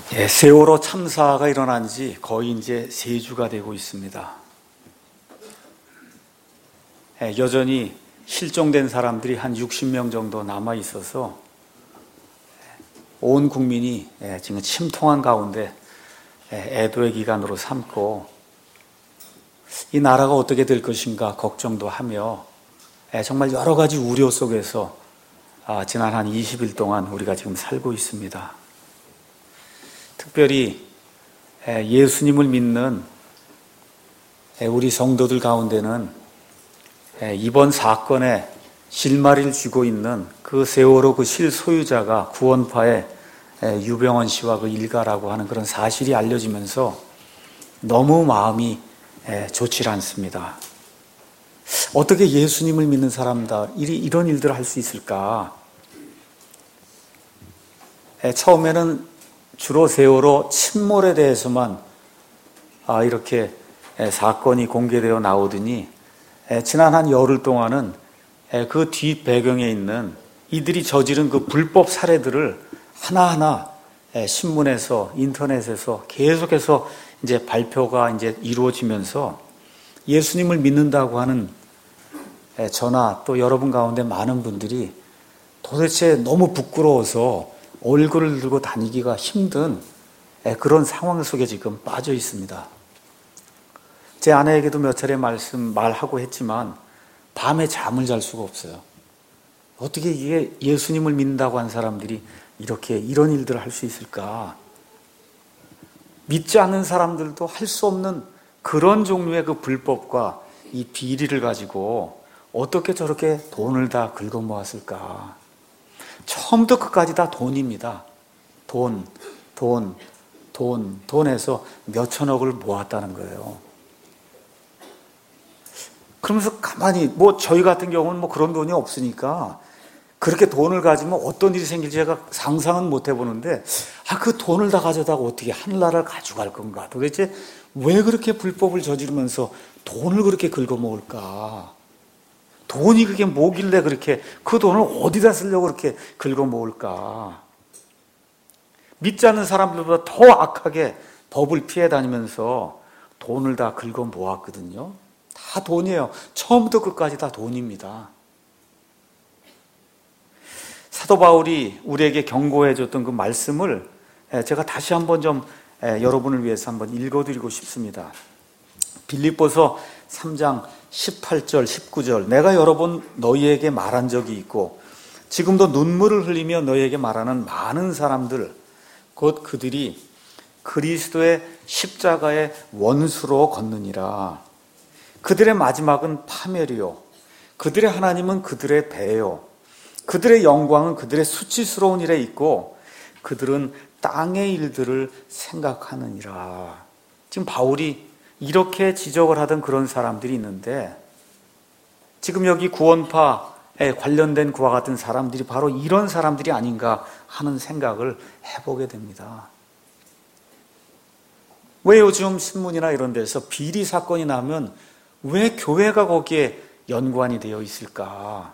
세월호 참사가 일어난 지 거의 이제 3주가 되고 있습니다. 여전히 실종된 사람들이 한 60명 정도 남아 있어서 온 국민이 지금 심통한 가운데 애도의 기간으로 삼고 이 나라가 어떻게 될 것인가 걱정도 하며 정말 여러 가지 우려 속에서 지난 한 20일 동안 우리가 지금 살고 있습니다. 특별히 예수님을 믿는 우리 성도들 가운데는 이번 사건에 실마리를 쥐고 있는 그 세월호 그 실소유자가 구원파의 유병헌 씨와 그 일가라고 하는 그런 사실이 알려지면서 너무 마음이 좋지 않습니다. 어떻게 예수님을 믿는 사람들이 이런 일들을 할 수 있을까? 처음에는 주로 세월호 침몰에 대해서만 이렇게 사건이 공개되어 나오더니 지난 한 열흘 동안은 그 뒷 배경에 있는 이들이 저지른 그 불법 사례들을 하나하나 신문에서 인터넷에서 계속해서 이제 발표가 이제 이루어지면서 예수님을 믿는다고 하는 저나 또 여러분 가운데 많은 분들이 도대체 너무 부끄러워서 얼굴을 들고 다니기가 힘든 그런 상황 속에 지금 빠져 있습니다. 제 아내에게도 몇 차례 말하고 했지만 밤에 잠을 잘 수가 없어요. 어떻게 이게 예수님을 믿는다고 한 사람들이 이런 일들을 할 수 있을까? 믿지 않는 사람들도 할 수 없는 그런 종류의 그 불법과 이 비리를 가지고 어떻게 저렇게 돈을 다 긁어 모았을까? 처음부터 끝까지 다 돈입니다. 돈에서 몇천억을 모았다는 거예요. 그러면서 가만히 저희 같은 경우는 그런 돈이 없으니까 그렇게 돈을 가지면 어떤 일이 생길지 제가 상상은 못 해보는데 그 돈을 다 가져다가 어떻게 하늘나라를 가져갈 건가? 도대체 왜 그렇게 불법을 저지르면서 돈을 그렇게 긁어모을까? 돈이 그게 뭐길래 그렇게 그 돈을 어디다 쓰려고 그렇게 긁어모을까? 믿지 않는 사람들보다 더 악하게 법을 피해 다니면서 돈을 다 긁어모았거든요. 다 돈이에요. 처음부터 끝까지 다 돈입니다. 사도 바울이 우리에게 경고해 줬던 그 말씀을 제가 다시 한번 좀 여러분을 위해서 한번 읽어드리고 싶습니다. 빌립보서 3장 18절, 19절. 내가 여러 번 너희에게 말한 적이 있고 지금도 눈물을 흘리며 너희에게 말하는 많은 사람들, 곧 그들이 그리스도의 십자가의 원수로 걷느니라. 그들의 마지막은 파멸이요, 그들의 하나님은 그들의 배요, 그들의 영광은 그들의 수치스러운 일에 있고 그들은 땅의 일들을 생각하느니라. 지금 바울이 이렇게 지적을 하던 그런 사람들이 있는데 지금 여기 구원파에 관련된 그와 같은 사람들이 바로 이런 사람들이 아닌가 하는 생각을 해보게 됩니다. 왜 요즘 신문이나 이런 데서 비리 사건이 나면 왜 교회가 거기에 연관이 되어 있을까?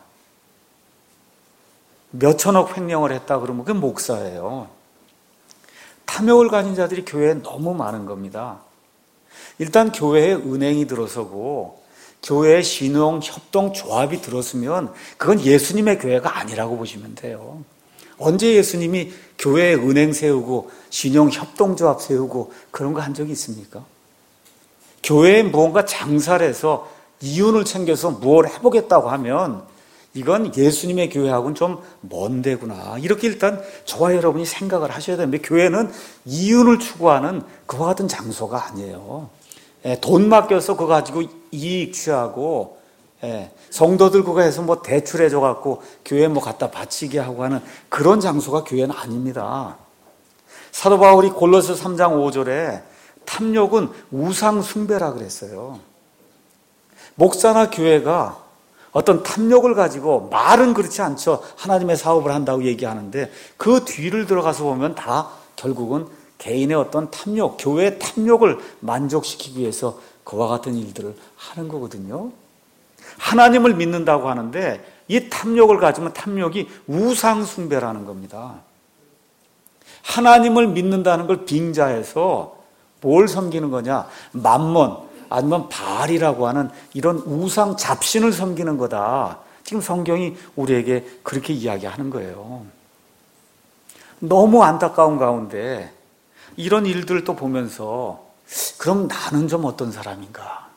몇천억 횡령을 했다 그러면 그게 목사예요. 탐욕을 가진 자들이 교회에 너무 많은 겁니다. 일단 교회에 은행이 들어서고 교회에 신용협동조합이 들어서면 그건 예수님의 교회가 아니라고 보시면 돼요. 언제 예수님이 교회에 은행 세우고 신용협동조합 세우고 그런 거 한 적이 있습니까? 교회에 무언가 장사를 해서 이윤을 챙겨서 무엇을 해보겠다고 하면 이건 예수님의 교회하고는 좀 먼 데구나. 이렇게 일단 저와 여러분이 생각을 하셔야 됩니다. 교회는 이윤을 추구하는 그와 같은 장소가 아니에요. 돈 맡겨서 그거 가지고 이익 취하고 성도들 그거 해서 대출해줘 갖고 교회 갖다 바치게 하고 하는 그런 장소가 교회는 아닙니다. 사도 바울이 골로새 3장 5절에 탐욕은 우상 숭배라 그랬어요. 목사나 교회가 어떤 탐욕을 가지고 말은 그렇지 않죠. 하나님의 사업을 한다고 얘기하는데 그 뒤를 들어가서 보면 다 결국은 개인의 어떤 탐욕, 교회의 탐욕을 만족시키기 위해서 그와 같은 일들을 하는 거거든요. 하나님을 믿는다고 하는데 이 탐욕을 가지면 탐욕이 우상 숭배라는 겁니다. 하나님을 믿는다는 걸 빙자해서 뭘 섬기는 거냐? 맘몬 아니면 바알이라고 하는 이런 우상 잡신을 섬기는 거다. 지금 성경이 우리에게 그렇게 이야기하는 거예요. 너무 안타까운 가운데 이런 일들을 또 보면서 그럼 나는 좀 어떤 사람인가?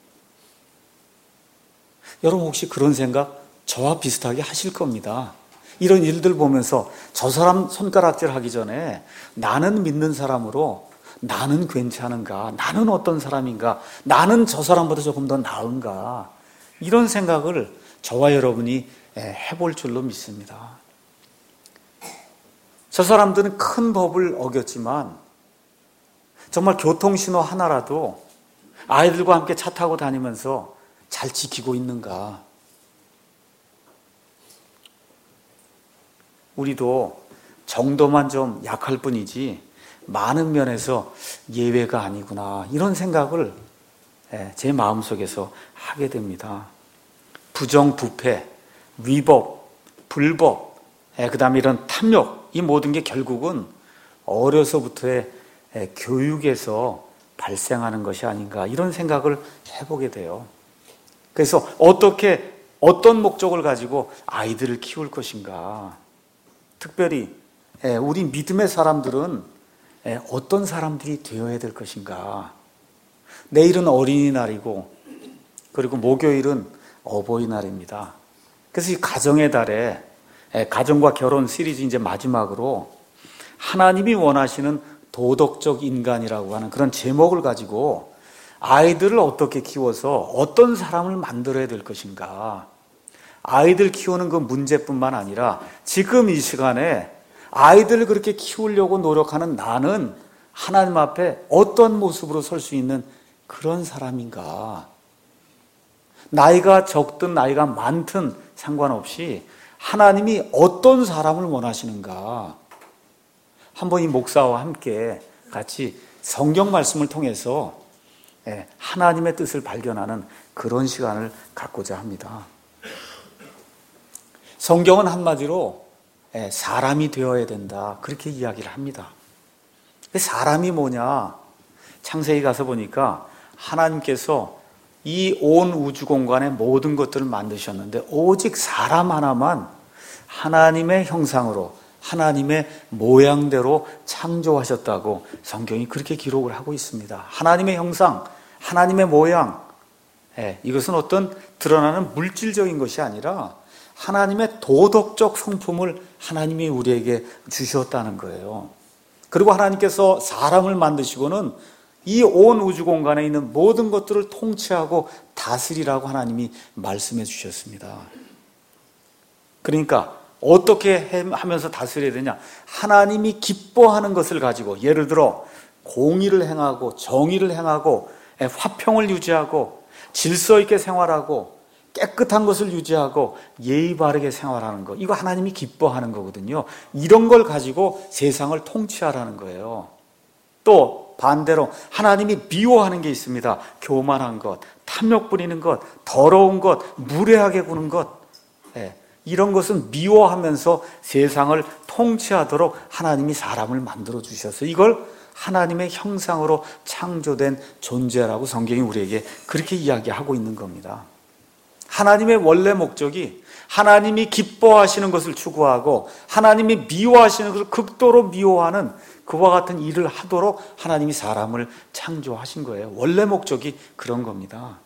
여러분 혹시 그런 생각 저와 비슷하게 하실 겁니다. 이런 일들 보면서 저 사람 손가락질 하기 전에 나는 믿는 사람으로 나는 괜찮은가? 나는 어떤 사람인가? 나는 저 사람보다 조금 더 나은가? 이런 생각을 저와 여러분이 해볼 줄로 믿습니다. 저 사람들은 큰 법을 어겼지만 정말 교통신호 하나라도 아이들과 함께 차 타고 다니면서 잘 지키고 있는가? 우리도 정도만 좀 약할 뿐이지 많은 면에서 예외가 아니구나 이런 생각을 제 마음속에서 하게 됩니다. 부정부패, 위법, 불법, 그 다음에 이런 탐욕 이 모든 게 결국은 어려서부터의 교육에서 발생하는 것이 아닌가 이런 생각을 해보게 돼요. 그래서 어떤 목적을 가지고 아이들을 키울 것인가? 특별히 우리 믿음의 사람들은 어떤 사람들이 되어야 될 것인가? 내일은 어린이날이고 그리고 목요일은 어버이날입니다. 그래서 이 가정의 달에 가정과 결혼 시리즈 이제 마지막으로 하나님이 원하시는 도덕적 인간이라고 하는 그런 제목을 가지고 아이들을 어떻게 키워서 어떤 사람을 만들어야 될 것인가? 아이들 키우는 그 문제뿐만 아니라 지금 이 시간에 아이들을 그렇게 키우려고 노력하는 나는 하나님 앞에 어떤 모습으로 설 수 있는 그런 사람인가? 나이가 적든 나이가 많든 상관없이 하나님이 어떤 사람을 원하시는가? 한번 이 목사와 함께 같이 성경 말씀을 통해서 하나님의 뜻을 발견하는 그런 시간을 갖고자 합니다. 성경은 한마디로 사람이 되어야 된다 그렇게 이야기를 합니다. 사람이 뭐냐? 창세기 가서 보니까 하나님께서 이 온 우주 공간의 모든 것들을 만드셨는데 오직 사람 하나만 하나님의 형상으로 하나님의 모양대로 창조하셨다고 성경이 그렇게 기록을 하고 있습니다. 하나님의 형상, 하나님의 모양, 이것은 어떤 드러나는 물질적인 것이 아니라 하나님의 도덕적 성품을 하나님이 우리에게 주셨다는 거예요. 그리고 하나님께서 사람을 만드시고는 이 온 우주 공간에 있는 모든 것들을 통치하고 다스리라고 하나님이 말씀해 주셨습니다. 그러니까 어떻게 하면서 다스려야 되냐? 하나님이 기뻐하는 것을 가지고 예를 들어 공의를 행하고 정의를 행하고 화평을 유지하고 질서 있게 생활하고 깨끗한 것을 유지하고 예의 바르게 생활하는 것, 이거 하나님이 기뻐하는 거거든요. 이런 걸 가지고 세상을 통치하라는 거예요. 또 반대로 하나님이 미워하는 게 있습니다. 교만한 것, 탐욕 부리는 것, 더러운 것, 무례하게 구는 것, 이런 것은 미워하면서 세상을 통치하도록 하나님이 사람을 만들어 주셨어요. 이걸 하나님의 형상으로 창조된 존재라고 성경이 우리에게 그렇게 이야기하고 있는 겁니다. 하나님의 원래 목적이 하나님이 기뻐하시는 것을 추구하고 하나님이 미워하시는 것을 극도로 미워하는 그와 같은 일을 하도록 하나님이 사람을 창조하신 거예요. 원래 목적이 그런 겁니다.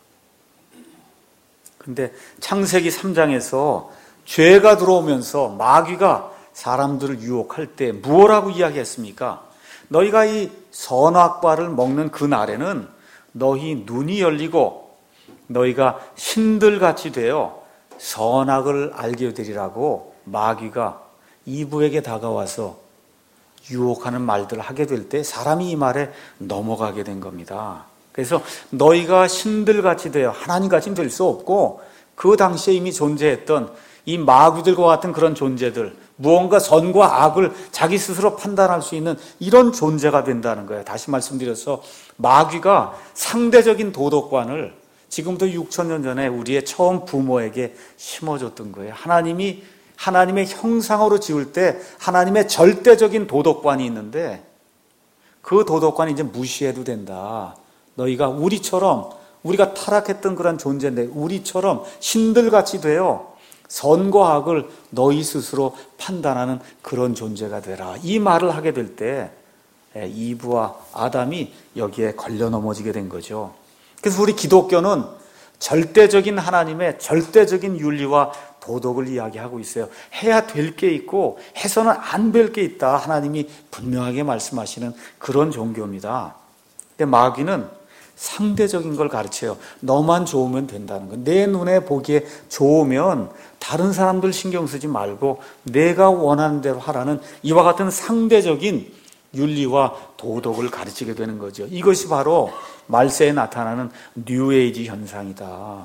근데 창세기 3장에서 죄가 들어오면서 마귀가 사람들을 유혹할 때 무엇라고 이야기했습니까? 너희가 이 선악과를 먹는 그 날에는 너희 눈이 열리고 너희가 신들같이 되어 선악을 알게 되리라고 마귀가 이브에게 다가와서 유혹하는 말들을 하게 될 때 사람이 이 말에 넘어가게 된 겁니다. 그래서 너희가 신들같이 되어 하나님같이 될 수 없고 그 당시에 이미 존재했던 이 마귀들과 같은 그런 존재들, 무언가 선과 악을 자기 스스로 판단할 수 있는 이런 존재가 된다는 거예요. 다시 말씀드려서 마귀가 상대적인 도덕관을 지금부터 6,000년 전에 우리의 처음 부모에게 심어줬던 거예요. 하나님의 형상으로 지을 때 하나님의 절대적인 도덕관이 있는데 그 도덕관이 이제 무시해도 된다. 너희가 우리가 타락했던 그런 존재인데 우리처럼 신들같이 되어 선과 악을 너희 스스로 판단하는 그런 존재가 되라. 이 말을 하게 될 때 이브와 아담이 여기에 걸려 넘어지게 된 거죠. 그래서 우리 기독교는 절대적인 하나님의 절대적인 윤리와 도덕을 이야기하고 있어요. 해야 될 게 있고 해서는 안 될 게 있다. 하나님이 분명하게 말씀하시는 그런 종교입니다. 근데 마귀는 상대적인 걸 가르쳐요. 너만 좋으면 된다는 거. 내 눈에 보기에 좋으면 다른 사람들 신경 쓰지 말고 내가 원하는 대로 하라는 이와 같은 상대적인 윤리와 도덕을 가르치게 되는 거죠. 이것이 바로 말세에 나타나는 뉴에이지 현상이다.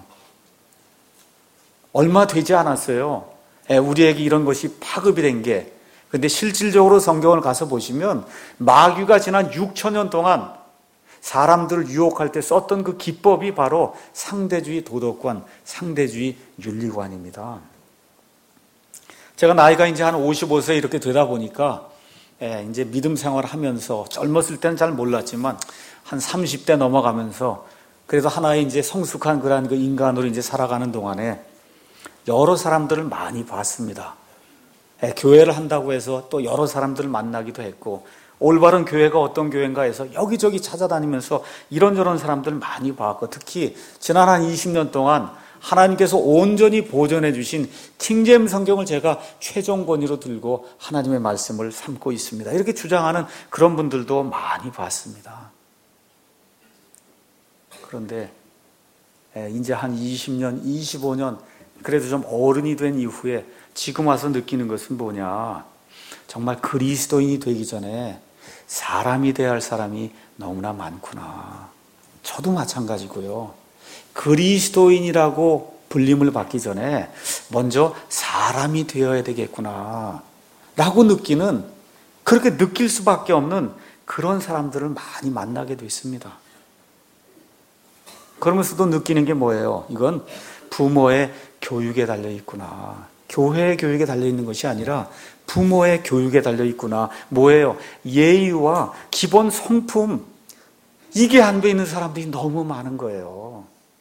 얼마 되지 않았어요. 우리에게 이런 것이 파급이 된 게. 그런데 실질적으로 성경을 가서 보시면 마귀가 지난 6천년 동안 사람들을 유혹할 때 썼던 그 기법이 바로 상대주의 도덕관, 상대주의 윤리관입니다. 제가 나이가 이제 한 55세 이렇게 되다 보니까 이제 믿음 생활을 하면서 젊었을 때는 잘 몰랐지만 한 30대 넘어가면서 그래도 하나의 이제 성숙한 그런 그 인간으로 이제 살아가는 동안에 여러 사람들을 많이 봤습니다. 교회를 한다고 해서 또 여러 사람들을 만나기도 했고 올바른 교회가 어떤 교회인가 해서 여기저기 찾아다니면서 이런저런 사람들을 많이 봤고 특히 지난 한 20년 동안 하나님께서 온전히 보존해 주신 킹제임스 성경을 제가 최종 권위로 들고 하나님의 말씀을 삼고 있습니다. 이렇게 주장하는 그런 분들도 많이 봤습니다. 그런데 이제 한 20년, 25년 그래도 좀 어른이 된 이후에 지금 와서 느끼는 것은 뭐냐. 정말 그리스도인이 되기 전에 사람이 되어야 할 사람이 너무나 많구나. 저도 마찬가지고요. 그리스도인이라고 불림을 받기 전에 먼저 사람이 되어야 되겠구나 라고 느끼는, 그렇게 느낄 수밖에 없는 그런 사람들을 많이 만나게 됐습니다. 그러면서도 느끼는 게 뭐예요? 이건 부모의 교육에 달려 있구나. 교회의 교육에 달려 있는 것이 아니라 부모의 교육에 달려 있구나. 뭐예요? 예의와 기본 성품, 이게 안 돼 있는 사람들이 너무 많은 거예요.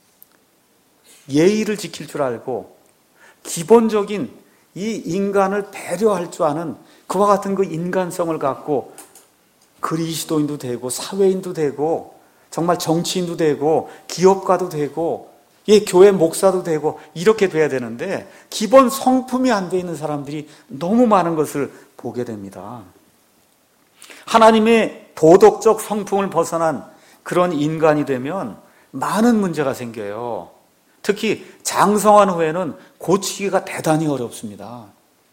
예의를 지킬 줄 알고 기본적인 이 인간을 배려할 줄 아는 그와 같은 그 인간성을 갖고 그리스도인도 되고 사회인도 되고 정말 정치인도 되고 기업가도 되고 교회 목사도 되고 이렇게 돼야 되는데 기본 성품이 안 돼 있는 사람들이 너무 많은 것을 보게 됩니다. 하나님의 도덕적 성품을 벗어난 그런 인간이 되면 많은 문제가 생겨요. 특히 장성한 후에는 고치기가 대단히 어렵습니다.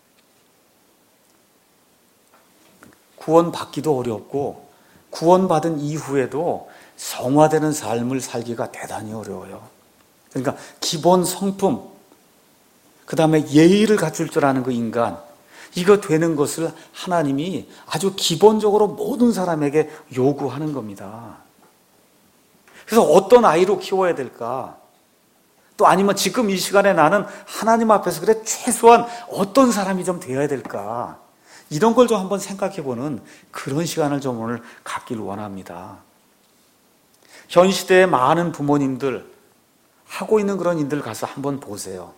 구원받기도 어렵고 구원받은 이후에도 성화되는 삶을 살기가 대단히 어려워요. 그러니까 기본 성품, 그 다음에 예의를 갖출 줄 아는 그 인간, 이거 되는 것을 하나님이 아주 기본적으로 모든 사람에게 요구하는 겁니다. 그래서 어떤 아이로 키워야 될까? 또 아니면 지금 이 시간에 나는 하나님 앞에서 그래 최소한 어떤 사람이 좀 되어야 될까? 이런 걸 좀 한번 생각해보는 그런 시간을 좀 오늘 갖기를 원합니다. 현 시대의 많은 부모님들 하고 있는 그런 일들 가서 한번 보세요.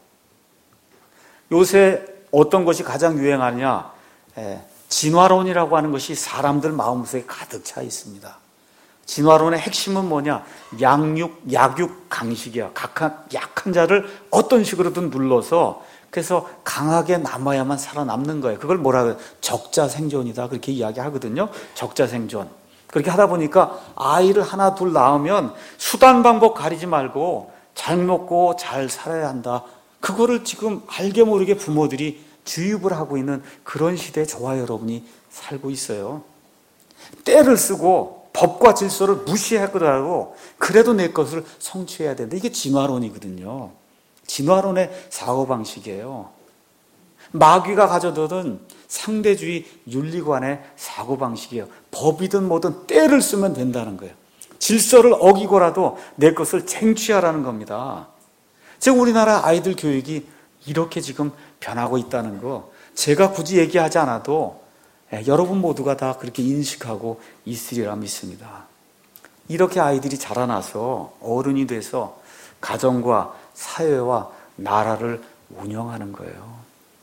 요새 어떤 것이 가장 유행하냐? 진화론이라고 하는 것이 사람들 마음속에 가득 차 있습니다. 진화론의 핵심은 뭐냐? 약육 강식이야. 약한 자를 어떤 식으로든 눌러서 그래서 강하게 남아야만 살아남는 거예요. 그걸 뭐라 그래요? 적자생존이다. 그렇게 이야기하거든요. 적자생존. 그렇게 하다 보니까 아이를 하나 둘 낳으면 수단 방법 가리지 말고 잘 먹고 잘 살아야 한다. 그거를 지금 알게 모르게 부모들이 주입을 하고 있는 그런 시대에 저와 여러분이 살고 있어요. 때를 쓰고 법과 질서를 무시하더라도 그래도 내 것을 성취해야 된다. 이게 진화론이거든요. 진화론의 사고방식이에요. 마귀가 가져두던 상대주의 윤리관의 사고방식이에요. 법이든 뭐든 때를 쓰면 된다는 거예요. 질서를 어기고라도 내 것을 쟁취하라는 겁니다. 지금 우리나라 아이들 교육이 이렇게 지금 변하고 있다는 거 제가 굳이 얘기하지 않아도 여러분 모두가 다 그렇게 인식하고 있으리라 믿습니다. 이렇게 아이들이 자라나서 어른이 돼서 가정과 사회와 나라를 운영하는 거예요.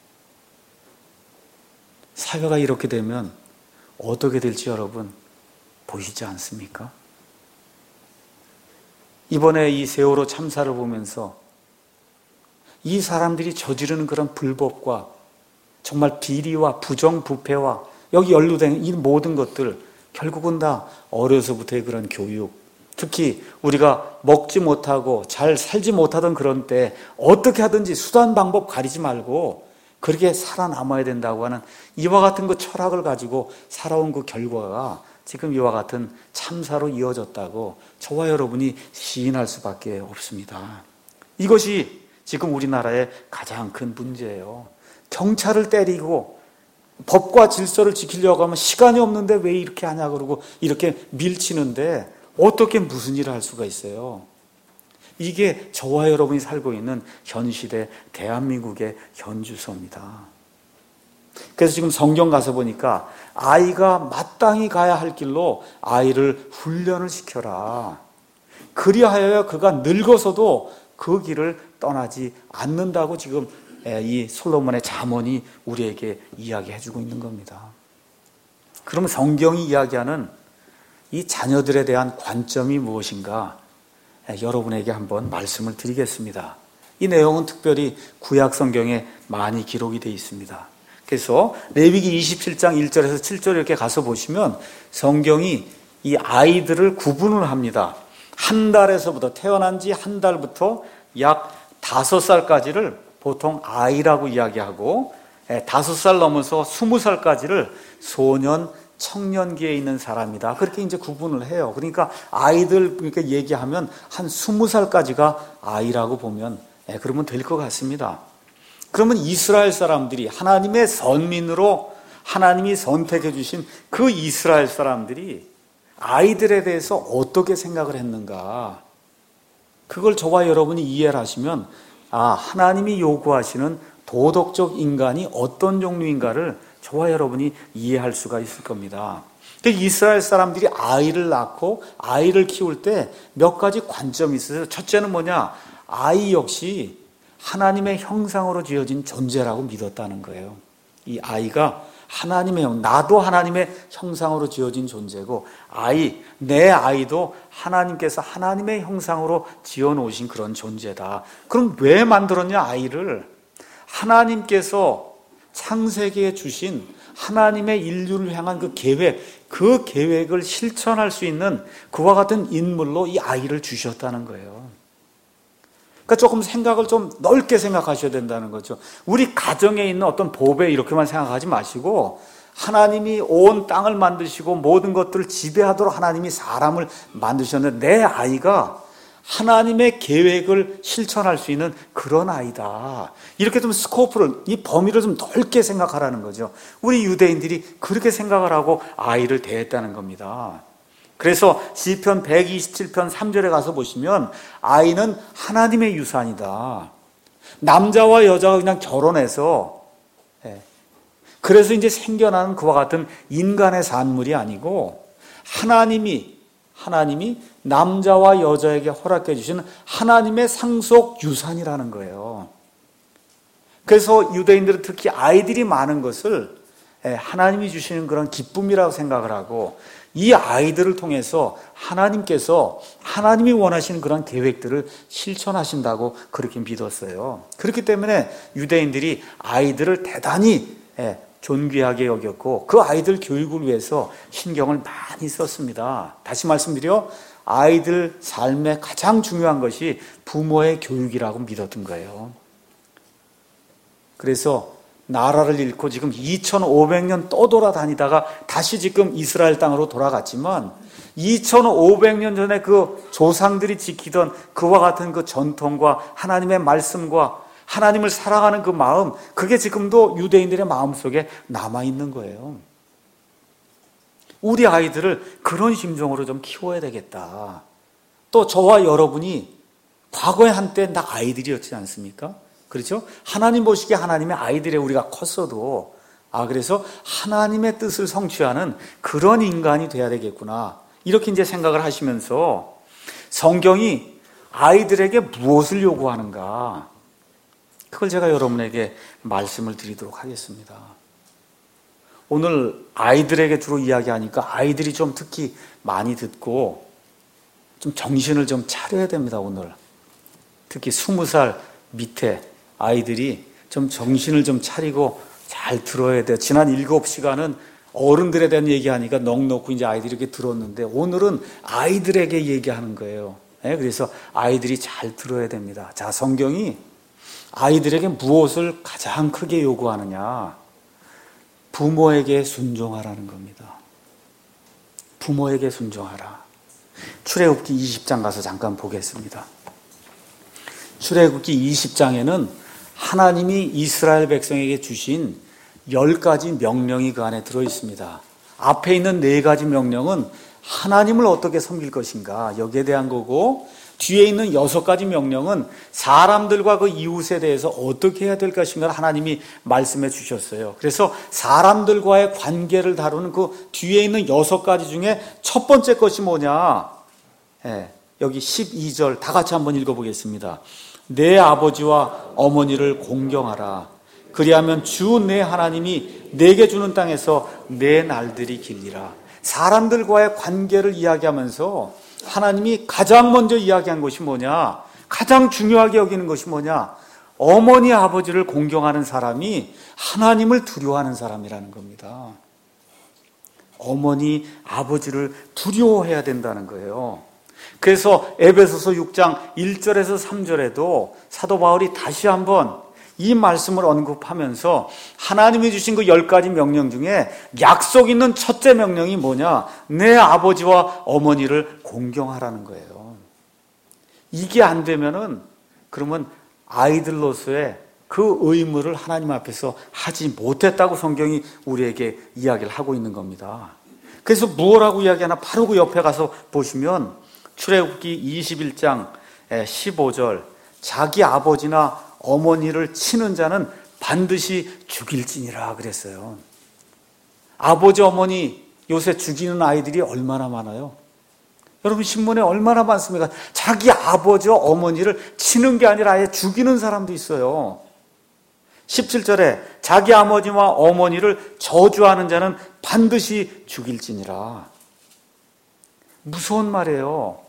사회가 이렇게 되면 어떻게 될지 여러분 보이지 않습니까? 이번에 이 세월호 참사를 보면서 이 사람들이 저지르는 그런 불법과 정말 비리와 부정부패와 여기 연루된 이 모든 것들 결국은 다 어려서부터의 그런 교육, 특히 우리가 먹지 못하고 잘 살지 못하던 그런 때 어떻게 하든지 수단 방법 가리지 말고 그렇게 살아남아야 된다고 하는 이와 같은 그 철학을 가지고 살아온 그 결과가 지금 이와 같은 참사로 이어졌다고 저와 여러분이 시인할 수밖에 없습니다. 이것이 지금 우리나라의 가장 큰 문제예요. 경찰을 때리고 법과 질서를 지키려고 하면 시간이 없는데 왜 이렇게 하냐 그러고 이렇게 밀치는데 어떻게 무슨 일을 할 수가 있어요? 이게 저와 여러분이 살고 있는 현 시대 대한민국의 현주소입니다. 그래서 지금 성경 가서 보니까 아이가 마땅히 가야 할 길로 아이를 훈련을 시켜라. 그리하여 그가 늙어서도 그 길을 떠나지 않는다고 지금 이 솔로몬의 잠언이 우리에게 이야기해주고 있는 겁니다. 그러면 성경이 이야기하는 이 자녀들에 대한 관점이 무엇인가 여러분에게 한번 말씀을 드리겠습니다. 이 내용은 특별히 구약 성경에 많이 기록이 되어 있습니다. 그래서 레위기 27장 1절에서 7절 이렇게 가서 보시면 성경이 이 아이들을 구분을 합니다. 한 달에서부터 태어난 지 한 달부터 약 5살까지를 보통 아이라고 이야기하고 5살 넘어서 20살까지를 소년, 청년기에 있는 사람이다. 그렇게 이제 구분을 해요. 그러니까 아이들 그러니까 얘기하면 한 20살까지가 아이라고 보면 그러면 될 것 같습니다. 그러면 이스라엘 사람들이 하나님의 선민으로 하나님이 선택해 주신 그 이스라엘 사람들이 아이들에 대해서 어떻게 생각을 했는가? 그걸 저와 여러분이 이해를 하시면 하나님이 요구하시는 도덕적 인간이 어떤 종류인가를 저와 여러분이 이해할 수가 있을 겁니다. 이스라엘 사람들이 아이를 낳고 아이를 키울 때 몇 가지 관점이 있어요. 첫째는 뭐냐? 아이 역시 하나님의 형상으로 지어진 존재라고 믿었다는 거예요. 이 아이가 나도 하나님의 형상으로 지어진 존재고 내 아이도 하나님께서 하나님의 형상으로 지어놓으신 그런 존재다. 그럼 왜 만들었냐 아이를? 하나님께서 창세기에 주신 하나님의 인류를 향한 그 계획을 실천할 수 있는 그와 같은 인물로 이 아이를 주셨다는 거예요. 그러니까 조금 생각을 좀 넓게 생각하셔야 된다는 거죠. 우리 가정에 있는 어떤 보배 이렇게만 생각하지 마시고 하나님이 온 땅을 만드시고 모든 것들을 지배하도록 하나님이 사람을 만드셨는데 내 아이가 하나님의 계획을 실천할 수 있는 그런 아이다. 이렇게 좀 이 범위를 좀 넓게 생각하라는 거죠. 우리 유대인들이 그렇게 생각을 하고 아이를 대했다는 겁니다. 그래서 시편 127편 3절에 가서 보시면 아이는 하나님의 유산이다. 남자와 여자가 그냥 결혼해서 그래서 이제 생겨나는 그와 같은 인간의 산물이 아니고 하나님이 남자와 여자에게 허락해 주시는 하나님의 상속 유산이라는 거예요. 그래서 유대인들은 특히 아이들이 많은 것을 하나님이 주시는 그런 기쁨이라고 생각을 하고 이 아이들을 통해서 하나님께서 하나님이 원하시는 그런 계획들을 실천하신다고 그렇게 믿었어요. 그렇기 때문에 유대인들이 아이들을 대단히 존귀하게 여겼고 그 아이들 교육을 위해서 신경을 많이 썼습니다. 다시 말씀드려 아이들 삶에 가장 중요한 것이 부모의 교육이라고 믿었던 거예요. 그래서 나라를 잃고 지금 2500년 떠돌아다니다가 다시 지금 이스라엘 땅으로 돌아갔지만 2500년 전에 그 조상들이 지키던 그와 같은 그 전통과 하나님의 말씀과 하나님을 사랑하는 그 마음, 그게 지금도 유대인들의 마음속에 남아있는 거예요. 우리 아이들을 그런 심정으로 좀 키워야 되겠다. 또 저와 여러분이 과거에 한때 다 아이들이었지 않습니까? 그렇죠? 하나님 보시기에 하나님의 아이들의 우리가 컸어도 그래서 하나님의 뜻을 성취하는 그런 인간이 돼야 되겠구나. 이렇게 이제 생각을 하시면서 성경이 아이들에게 무엇을 요구하는가? 그걸 제가 여러분에게 말씀을 드리도록 하겠습니다. 오늘 아이들에게 주로 이야기하니까 아이들이 좀 특히 많이 듣고 좀 정신을 좀 차려야 됩니다, 오늘. 특히 20살 밑에 아이들이 좀 정신을 좀 차리고 잘 들어야 돼요. 지난 7시간은 어른들에 대한 얘기하니까 넋놓고 이제 아이들이 이렇게 들었는데 오늘은 아이들에게 얘기하는 거예요. 그래서 아이들이 잘 들어야 됩니다. 자, 성경이 아이들에게 무엇을 가장 크게 요구하느냐? 부모에게 순종하라는 겁니다. 부모에게 순종하라. 출애굽기 20장 가서 잠깐 보겠습니다. 출애굽기 20장에는 하나님이 이스라엘 백성에게 주신 10가지 명령이 그 안에 들어있습니다. 앞에 있는 4가지 명령은 하나님을 어떻게 섬길 것인가 여기에 대한 거고, 뒤에 있는 6가지 명령은 사람들과 그 이웃에 대해서 어떻게 해야 될 것인가를 하나님이 말씀해 주셨어요. 그래서 사람들과의 관계를 다루는 그 뒤에 있는 6가지 중에 첫 번째 것이 뭐냐? 여기 12절 다 같이 한번 읽어보겠습니다. 내 아버지와 어머니를 공경하라. 그리하면 주 내 하나님이 내게 주는 땅에서 내 날들이 길리라. 사람들과의 관계를 이야기하면서 하나님이 가장 먼저 이야기한 것이 뭐냐? 가장 중요하게 여기는 것이 뭐냐? 어머니 아버지를 공경하는 사람이 하나님을 두려워하는 사람이라는 겁니다. 어머니 아버지를 두려워해야 된다는 거예요. 그래서 에베소서 6장 1절에서 3절에도 사도 바울이 다시 한번 이 말씀을 언급하면서 하나님이 주신 그 10가지 명령 중에 약속 있는 첫째 명령이 뭐냐? 내 아버지와 어머니를 공경하라는 거예요. 이게 안 되면은 그러면 아이들로서의 그 의무를 하나님 앞에서 하지 못했다고 성경이 우리에게 이야기를 하고 있는 겁니다. 그래서 무엇라고 이야기하나 바로 그 옆에 가서 보시면 출애굽기 21장 15절 자기 아버지나 어머니를 치는 자는 반드시 죽일지니라 그랬어요. 아버지 어머니 요새 죽이는 아이들이 얼마나 많아요? 여러분 신문에 얼마나 많습니까? 자기 아버지와 어머니를 치는 게 아니라 아예 죽이는 사람도 있어요. 17절에 자기 아버지와 어머니를 저주하는 자는 반드시 죽일지니라. 무서운 말이에요.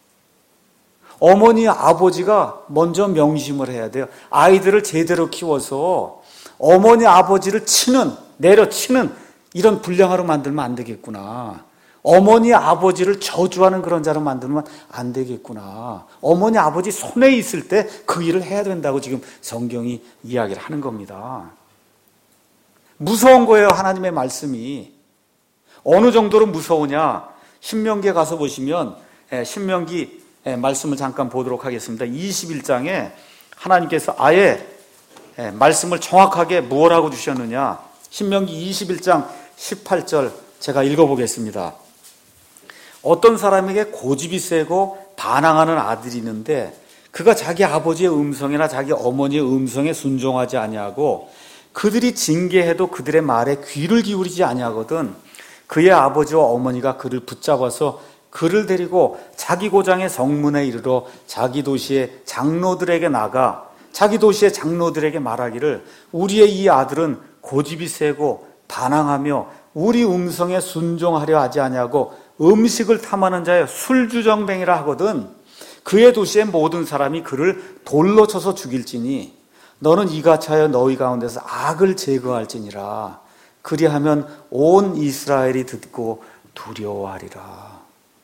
어머니, 아버지가 먼저 명심을 해야 돼요. 아이들을 제대로 키워서 어머니, 아버지를 내려치는 이런 불량아로 만들면 안 되겠구나. 어머니, 아버지를 저주하는 그런 자로 만들면 안 되겠구나. 어머니, 아버지 손에 있을 때 그 일을 해야 된다고 지금 성경이 이야기를 하는 겁니다. 무서운 거예요, 하나님의 말씀이. 어느 정도로 무서우냐? 신명기에 가서 보시면 신명기 말씀을 잠깐 보도록 하겠습니다. 21장에 하나님께서 아예 말씀을 정확하게 무엇라고 주셨느냐? 신명기 21장 18절 제가 읽어보겠습니다. 어떤 사람에게 고집이 세고 반항하는 아들이 있는데 그가 자기 아버지의 음성이나 자기 어머니의 음성에 순종하지 아니하고 그들이 징계해도 그들의 말에 귀를 기울이지 아니하거든 그의 아버지와 어머니가 그를 붙잡아서 그를 데리고 자기 고장의 성문에 이르러 자기 도시의 장로들에게 나가 자기 도시의 장로들에게 말하기를 우리의 이 아들은 고집이 세고 반항하며 우리 음성에 순종하려 하지 아니하고 음식을 탐하는 자의 술주정뱅이라 하거든 그의 도시의 모든 사람이 그를 돌로 쳐서 죽일지니 너는 이같이 하여 너희 가운데서 악을 제거할지니라 그리하면 온 이스라엘이 듣고 두려워하리라.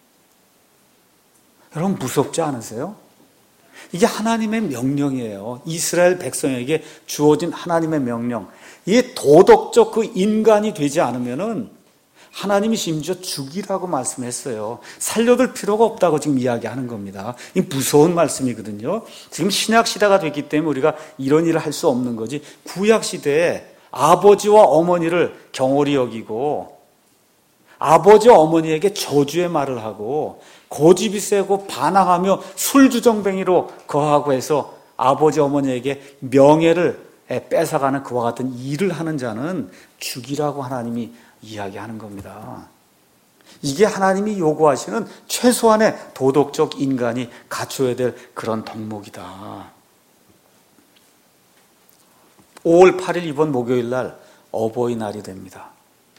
여러분 무섭지 않으세요? 이게 하나님의 명령이에요. 이스라엘 백성에게 주어진 하나님의 명령. 이게 도덕적 그 인간이 되지 않으면은 하나님이 심지어 죽이라고 말씀했어요. 살려둘 필요가 없다고 지금 이야기하는 겁니다. 이 무서운 말씀이거든요. 지금 신약 시대가 됐기 때문에 우리가 이런 일을 할 수 없는 거지. 구약 시대에 아버지와 어머니를 경홀히 여기고 아버지와 어머니에게 저주의 말을 하고 고집이 세고 반항하며 술주정뱅이로 거하고 해서 아버지 어머니에게 명예를 뺏어가는 그와 같은 일을 하는 자는 죽이라고 하나님이 이야기하는 겁니다. 이게 하나님이 요구하시는 최소한의 도덕적 인간이 갖춰야 될 그런 덕목이다. 5월 8일 이번 목요일 날 어버이날이 됩니다.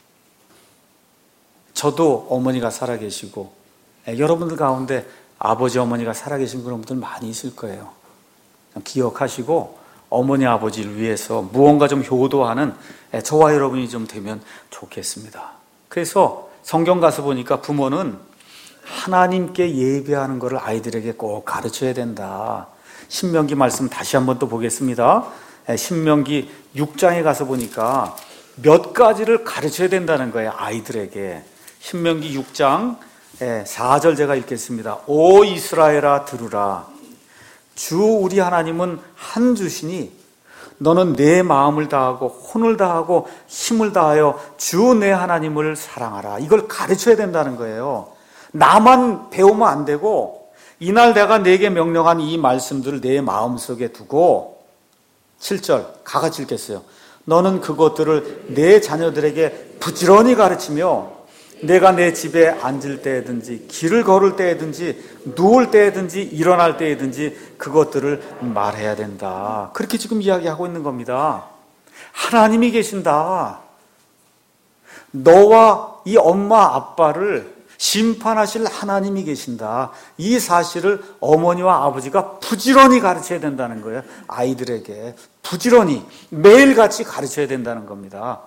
저도 어머니가 살아계시고 여러분들 가운데 아버지 어머니가 살아계신 그런 분들 많이 있을 거예요. 기억하시고 어머니 아버지를 위해서 무언가 좀 효도하는 저와 여러분이 좀 되면 좋겠습니다. 그래서 성경 가서 보니까 부모는 하나님께 예배하는 것을 아이들에게 꼭 가르쳐야 된다. 신명기 말씀 다시 한번 또 보겠습니다. 신명기 6장에 가서 보니까 몇 가지를 가르쳐야 된다는 거예요, 아이들에게. 신명기 6장 4절 제가 읽겠습니다. 오 이스라엘아 들으라. 주 우리 하나님은 한 주시니 너는 내 마음을 다하고 혼을 다하고 힘을 다하여 주 내 하나님을 사랑하라. 이걸 가르쳐야 된다는 거예요. 나만 배우면 안 되고 이날 내가 내게 명령한 이 말씀들을 내 마음속에 두고 7절 가같이 읽겠어요. 너는 그것들을 내 자녀들에게 부지런히 가르치며 내가 내 집에 앉을 때든지 길을 걸을 때든지 누울 때든지 일어날 때든지 그것들을 말해야 된다. 그렇게 지금 이야기하고 있는 겁니다. 하나님이 계신다. 너와 이 엄마 아빠를 심판하실 하나님이 계신다. 이 사실을 어머니와 아버지가 부지런히 가르쳐야 된다는 거예요. 아이들에게 부지런히 매일같이 가르쳐야 된다는 겁니다.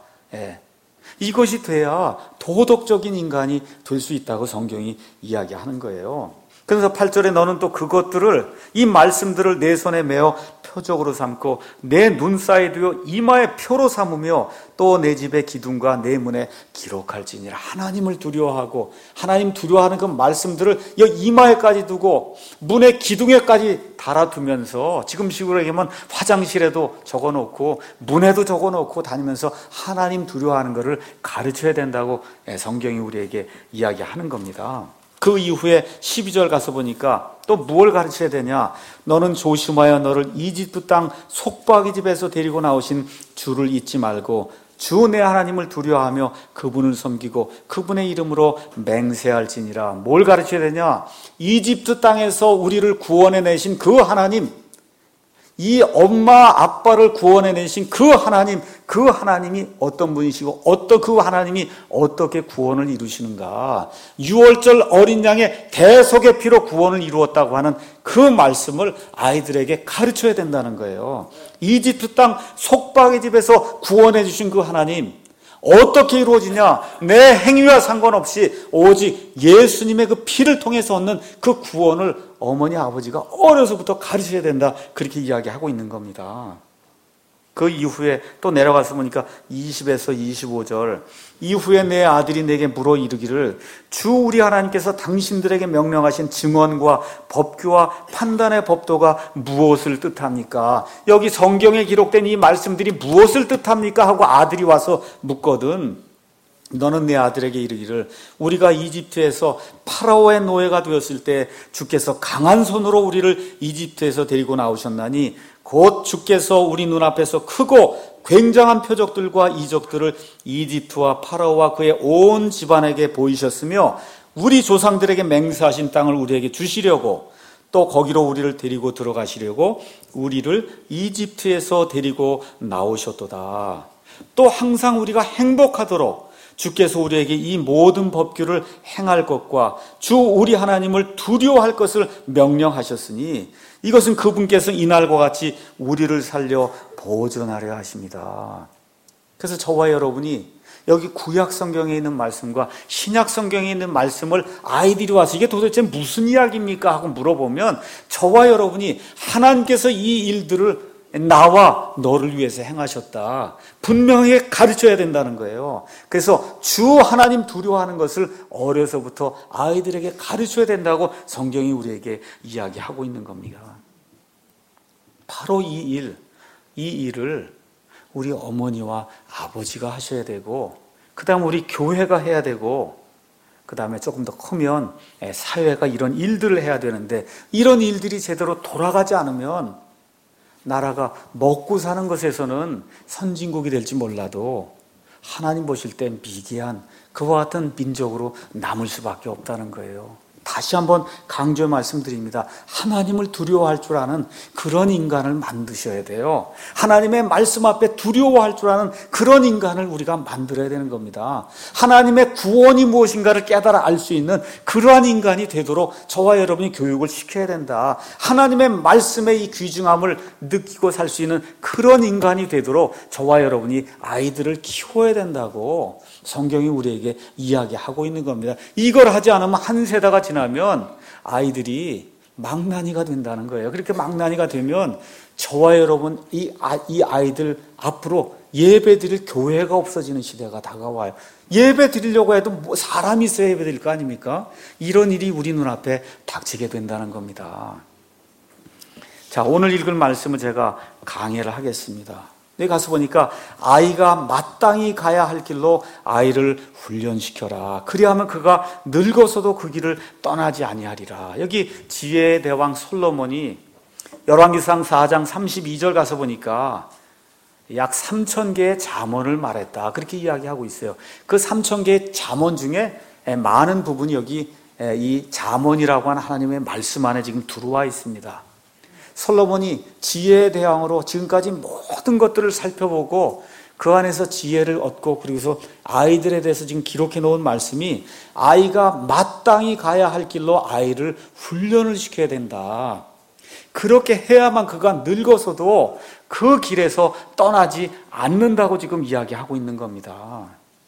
이것이 돼야 도덕적인 인간이 될 수 있다고 성경이 이야기하는 거예요. 그래서 8절에 너는 또 그것들을, 이 말씀들을 내 손에 메어 표적으로 삼고 내 눈 사이에 두어 이마에 표로 삼으며 또 내 집의 기둥과 내 문에 기록할지니라. 하나님을 두려워하고 하나님 두려워하는 그 말씀들을 이마에까지 두고 문의 기둥에까지 달아두면서, 지금식으로 얘기하면 화장실에도 적어놓고 문에도 적어놓고 다니면서 하나님 두려워하는 것을 가르쳐야 된다고 성경이 우리에게 이야기하는 겁니다. 그 이후에 12절 가서 보니까 또 무엇을 가르쳐야 되냐? 너는 조심하여 너를 이집트 땅 속박이 집에서 데리고 나오신 주를 잊지 말고 주 내 하나님을 두려워하며 그분을 섬기고 그분의 이름으로 맹세할지니라. 뭘 가르쳐야 되냐? 이집트 땅에서 우리를 구원해내신 그 하나님, 이 엄마 아빠를 구원해내신 그 하나님이 어떤 분이시고 그 하나님이 어떻게 구원을 이루시는가. 6월절 어린 양의 대속의 피로 구원을 이루었다고 하는 그 말씀을 아이들에게 가르쳐야 된다는 거예요. 이집트 땅 속박의 집에서 구원해 주신 그 하나님 어떻게 이루어지냐? 내 행위와 상관없이 오직 예수님의 그 피를 통해서 얻는 그 구원을 어머니 아버지가 어려서부터 가르쳐야 된다, 그렇게 이야기하고 있는 겁니다. 그 이후에 또 내려가서 보니까 20에서 25절 이후에 내 아들이 내게 물어 이르기를 주 우리 하나님께서 당신들에게 명령하신 증언과 법규와 판단의 법도가 무엇을 뜻합니까? 여기 성경에 기록된 이 말씀들이 무엇을 뜻합니까? 하고 아들이 와서 묻거든. 너는 내 아들에게 이르기를 우리가 이집트에서 파라오의 노예가 되었을 때 주께서 강한 손으로 우리를 이집트에서 데리고 나오셨나니 곧 주께서 우리 눈앞에서 크고 굉장한 표적들과 이적들을 이집트와 파라오와 그의 온 집안에게 보이셨으며 우리 조상들에게 맹세하신 땅을 우리에게 주시려고 또 거기로 우리를 데리고 들어가시려고 우리를 이집트에서 데리고 나오셨도다. 또 항상 우리가 행복하도록 주께서 우리에게 이 모든 법규를 행할 것과 주 우리 하나님을 두려워할 것을 명령하셨으니 이것은 그분께서 이날과 같이 우리를 살려 보존하려 하십니다. 그래서 저와 여러분이 여기 구약 성경에 있는 말씀과 신약 성경에 있는 말씀을 아이들이 와서 이게 도대체 무슨 이야기입니까? 하고 물어보면 저와 여러분이 하나님께서 이 일들을 나와 너를 위해서 행하셨다, 분명히 가르쳐야 된다는 거예요. 그래서 주 하나님 두려워하는 것을 어려서부터 아이들에게 가르쳐야 된다고 성경이 우리에게 이야기하고 있는 겁니다. 바로 이 일을 우리 어머니와 아버지가 하셔야 되고, 그 다음 우리 교회가 해야 되고, 그 다음에 조금 더 크면 사회가 이런 일들을 해야 되는데, 이런 일들이 제대로 돌아가지 않으면 나라가 먹고 사는 것에서는 선진국이 될지 몰라도 하나님 보실 땐 미개한 그와 같은 민족으로 남을 수밖에 없다는 거예요. 다시 한번 강조해 말씀드립니다. 하나님을 두려워할 줄 아는 그런 인간을 만드셔야 돼요. 하나님의 말씀 앞에 두려워할 줄 아는 그런 인간을 우리가 만들어야 되는 겁니다. 하나님의 구원이 무엇인가를 깨달아 알 수 있는 그러한 인간이 되도록 저와 여러분이 교육을 시켜야 된다. 하나님의 말씀의 이 귀중함을 느끼고 살 수 있는 그런 인간이 되도록 저와 여러분이 아이들을 키워야 된다고 성경이 우리에게 이야기하고 있는 겁니다. 이걸 하지 않으면 한 세대가 지나면 아이들이 망나니가 된다는 거예요. 그렇게 망나니가 되면 저와 여러분 이 아이들 앞으로 예배 드릴 교회가 없어지는 시대가 다가와요. 예배 드리려고 해도 뭐 사람이 있어야 예배 드릴 거 아닙니까? 이런 일이 우리 눈앞에 닥치게 된다는 겁니다. 자, 오늘 읽을 말씀을 제가 강해를 하겠습니다. 여기 가서 보니까 아이가 마땅히 가야 할 길로 아이를 훈련시켜라. 그리하면 그가 늙어서도 그 길을 떠나지 아니하리라. 여기 지혜의 대왕 솔로몬이 열왕기상 4장 32절 가서 보니까 약 3,000개의 잠언을 말했다. 그렇게 이야기하고 있어요. 그 3,000개의 잠언 중에 많은 부분이 여기 이 잠언이라고 하는 하나님의 말씀 안에 지금 들어와 있습니다. 솔로몬이 지혜의 대왕으로 지금까지 모든 것들을 살펴보고 그 안에서 지혜를 얻고 그리고서 아이들에 대해서 지금 기록해 놓은 말씀이 아이가 마땅히 가야 할 길로 아이를 훈련을 시켜야 된다. 그렇게 해야만 그가 늙어서도 그 길에서 떠나지 않는다고 지금 이야기하고 있는 겁니다.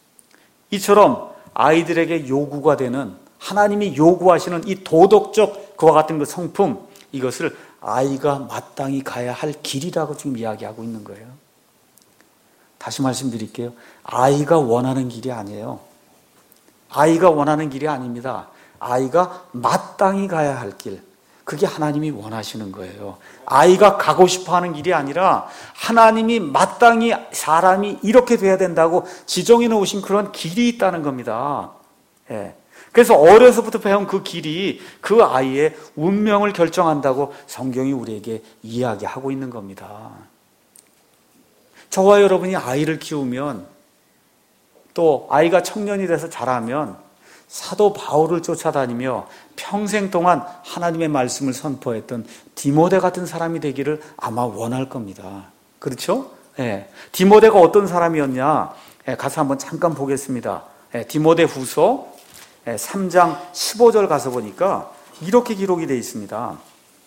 이처럼 아이들에게 요구가 되는 하나님이 요구하시는 이 도덕적 그와 같은 그 성품, 이것을 아이가 마땅히 가야 할 길이라고 지금 이야기하고 있는 거예요. 다시 말씀드릴게요. 아이가 원하는 길이 아니에요. 아이가 원하는 길이 아닙니다. 아이가 마땅히 가야 할 길, 그게 하나님이 원하시는 거예요. 아이가 가고 싶어하는 길이 아니라 하나님이 마땅히 사람이 이렇게 돼야 된다고 지정해 놓으신 그런 길이 있다는 겁니다. 예. 그래서 어려서부터 배운 그 길이 그 아이의 운명을 결정한다고 성경이 우리에게 이야기하고 있는 겁니다. 저와 여러분이 아이를 키우면 또 아이가 청년이 돼서 자라면 사도 바울을 쫓아다니며 평생 동안 하나님의 말씀을 선포했던 디모데 같은 사람이 되기를 아마 원할 겁니다. 그렇죠? 네. 디모데가 어떤 사람이었냐? 가서 한번 잠깐 보겠습니다. 디모데 후서 3장 15절 가서 보니까 이렇게 기록이 되어 있습니다.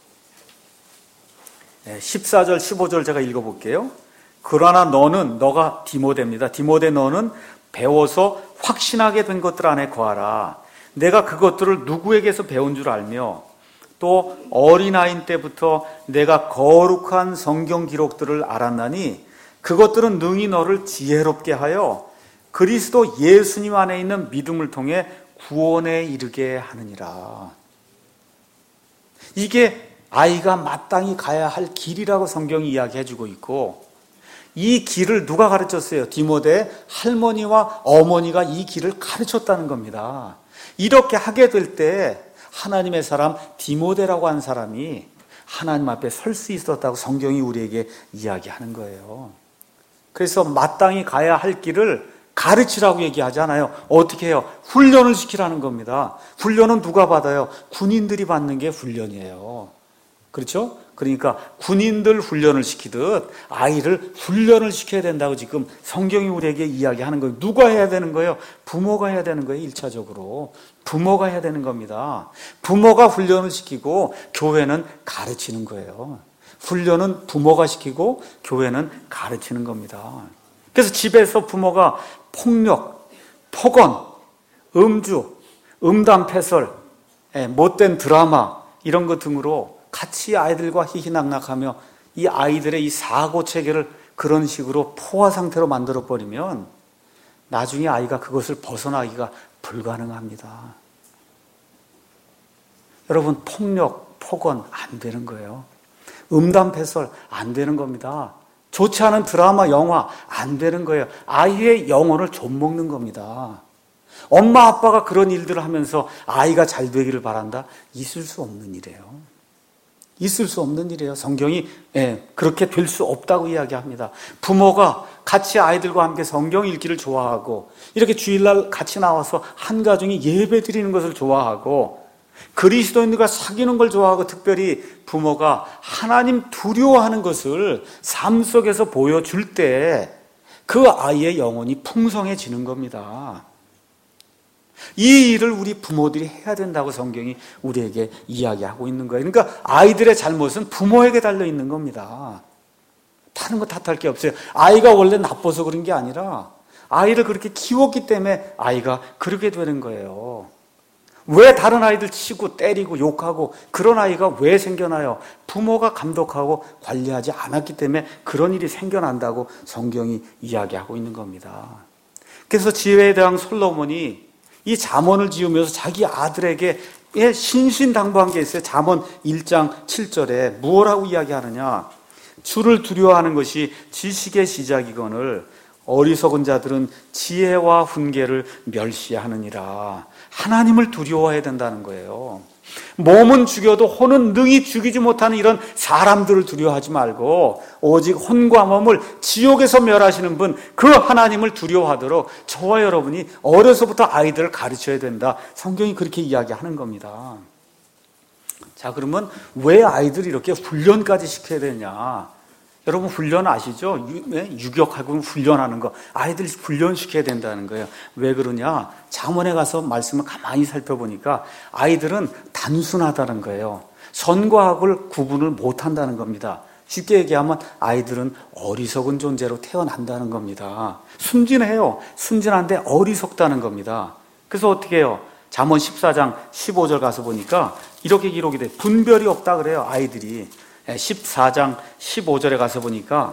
14절 15절 제가 읽어볼게요. 그러나 너가 디모데입니다. 디모데 너는 배워서 확신하게 된 것들 안에 거하라. 내가 그것들을 누구에게서 배운 줄 알며 또 어린아이 때부터 내가 거룩한 성경 기록들을 알았나니 그것들은 능히 너를 지혜롭게 하여 그리스도 예수님 안에 있는 믿음을 통해 구원에 이르게 하느니라. 이게 아이가 마땅히 가야 할 길이라고 성경이 이야기해주고 있고, 이 길을 누가 가르쳤어요? 디모데의 할머니와 어머니가 이 길을 가르쳤다는 겁니다. 이렇게 하게 될 때 하나님의 사람 디모데라고 한 사람이 하나님 앞에 설 수 있었다고 성경이 우리에게 이야기하는 거예요. 그래서 마땅히 가야 할 길을 가르치라고 얘기하잖아요. 어떻게 해요? 훈련을 시키라는 겁니다. 훈련은 누가 받아요? 군인들이 받는 게 훈련이에요. 그렇죠? 그러니까 군인들 훈련을 시키듯 아이를 훈련을 시켜야 된다고 지금 성경이 우리에게 이야기하는 거예요. 누가 해야 되는 거예요? 부모가 해야 되는 거예요. 1차적으로. 부모가 해야 되는 겁니다. 부모가 훈련을 시키고 교회는 가르치는 거예요. 훈련은 부모가 시키고 교회는 가르치는 겁니다. 그래서 집에서 부모가 폭력, 폭언, 음주, 음담패설, 못된 드라마 이런 것 등으로 같이 아이들과 희희낙낙하며 이 아이들의 이 사고 체계를 그런 식으로 포화 상태로 만들어버리면 나중에 아이가 그것을 벗어나기가 불가능합니다. 여러분, 폭력, 폭언 안 되는 거예요. 음담패설 안 되는 겁니다. 좋지 않은 드라마, 영화 안 되는 거예요. 아이의 영혼을 좀먹는 겁니다. 엄마 아빠가 그런 일들을 하면서 아이가 잘 되기를 바란다? 있을 수 없는 일이에요. 있을 수 없는 일이에요. 성경이 그렇게 될 수 없다고 이야기합니다. 부모가 같이 아이들과 함께 성경 읽기를 좋아하고 이렇게 주일날 같이 나와서 한 가정이 예배 드리는 것을 좋아하고 그리스도인들과 사귀는 걸 좋아하고 특별히 부모가 하나님 두려워하는 것을 삶 속에서 보여줄 때 그 아이의 영혼이 풍성해지는 겁니다. 이 일을 우리 부모들이 해야 된다고 성경이 우리에게 이야기하고 있는 거예요. 그러니까 아이들의 잘못은 부모에게 달려 있는 겁니다. 다른 거 탓할 게 없어요. 아이가 원래 나빠서 그런 게 아니라 아이를 그렇게 키웠기 때문에 아이가 그렇게 되는 거예요. 왜 다른 아이들 치고 때리고 욕하고 그런 아이가 왜 생겨나요? 부모가 감독하고 관리하지 않았기 때문에 그런 일이 생겨난다고 성경이 이야기하고 있는 겁니다. 그래서 지혜에 대한 솔로몬이 이 잠언을 지으면서 자기 아들에게 신신당부한 게 있어요. 잠언 1장 7절에 무엇라고 이야기하느냐? 주를 두려워하는 것이 지식의 시작이거늘 어리석은 자들은 지혜와 훈계를 멸시하느니라. 하나님을 두려워해야 된다는 거예요. 몸은 죽여도 혼은 능히 죽이지 못하는 이런 사람들을 두려워하지 말고 오직 혼과 몸을 지옥에서 멸하시는 분 그 하나님을 두려워하도록 저와 여러분이 어려서부터 아이들을 가르쳐야 된다. 성경이 그렇게 이야기하는 겁니다. 자, 그러면 왜 아이들을 이렇게 훈련까지 시켜야 되냐? 여러분 훈련 아시죠? 유격하고 훈련하는 거. 아이들 훈련시켜야 된다는 거예요. 왜 그러냐? 잠언에 가서 말씀을 가만히 살펴보니까 아이들은 단순하다는 거예요. 선과 악을 구분을 못한다는 겁니다. 쉽게 얘기하면 아이들은 어리석은 존재로 태어난다는 겁니다. 순진해요. 순진한데 어리석다는 겁니다. 그래서 어떻게 해요? 잠언 14장 15절 가서 보니까 이렇게 기록이 돼. 분별이 없다 그래요. 아이들이. 14장 15절에 가서 보니까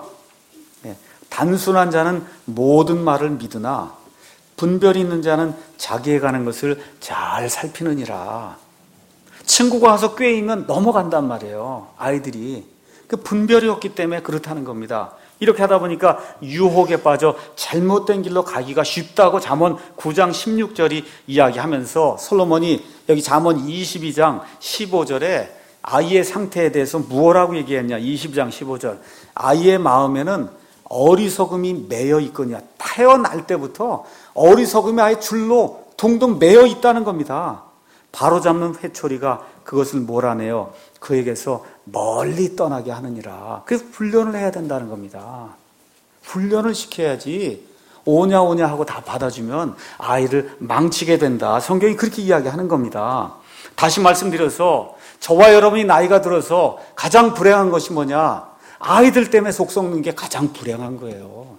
단순한 자는 모든 말을 믿으나 분별이 있는 자는 자기에 가는 것을 잘 살피느니라. 친구가 와서 꾀이면 넘어간단 말이에요. 아이들이. 그 분별이 없기 때문에 그렇다는 겁니다. 이렇게 하다 보니까 유혹에 빠져 잘못된 길로 가기가 쉽다고 잠언 9장 16절이 이야기하면서 솔로몬이 여기 잠언 22장 15절에 아이의 상태에 대해서 무엇라고 얘기했냐? 22장 15절. 아이의 마음에는 어리석음이 매여 있거니와. 태어날 때부터 어리석음이 아예 줄로 동동 매여 있다는 겁니다. 바로잡는 회초리가 그것을 몰아내어 그에게서 멀리 떠나게 하느니라. 그래서 훈련을 해야 된다는 겁니다. 훈련을 시켜야지 오냐 하고 다 받아주면 아이를 망치게 된다. 성경이 그렇게 이야기하는 겁니다. 다시 말씀드려서 저와 여러분이 나이가 들어서 가장 불행한 것이 뭐냐? 아이들 때문에 속 썩는 게 가장 불행한 거예요.